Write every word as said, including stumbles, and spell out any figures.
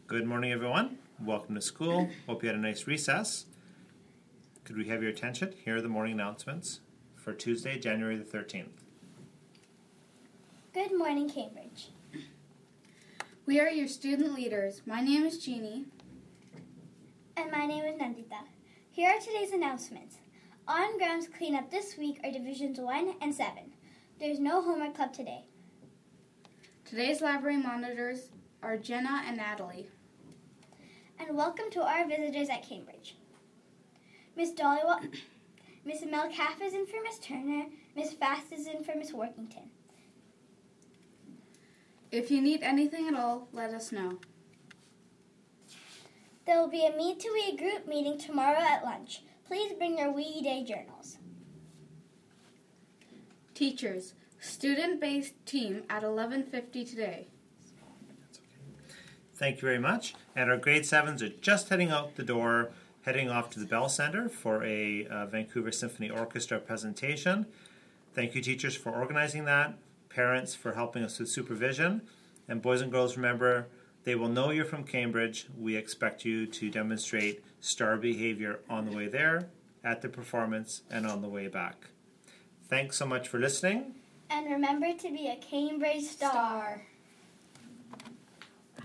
Good morning, everyone. Welcome to school. Hope you had a nice recess. Could we have your attention? Here are the morning announcements for Tuesday, January the thirteenth. Good morning, Cambridge. We are your student leaders. My name is Jeannie. And my name is Nandita. Here are today's announcements. On-grounds cleanup this week are Divisions one and seven. There's no homework club today. Today's library monitors are Jenna and Natalie. And welcome to our visitors at Cambridge. Miss Dollywell, Miss Melcalf is in for Miss Turner. Miss Fast is in for Miss Workington. If you need anything at all, let us know. There will be a Meet to We group meeting tomorrow at lunch. Please bring your W E Day journals. Teachers, student-based team at eleven fifty today. Thank you very much. And our grade sevens are just heading out the door, heading off to the Bell Center for a uh, Vancouver Symphony Orchestra presentation. Thank you, teachers, for organizing that, parents for helping us with supervision, and boys and girls, remember, they will know you're from Cambridge. We expect you to demonstrate star behavior on the way there, at the performance, and on the way back. Thanks so much for listening. And remember to be a Cambridge star.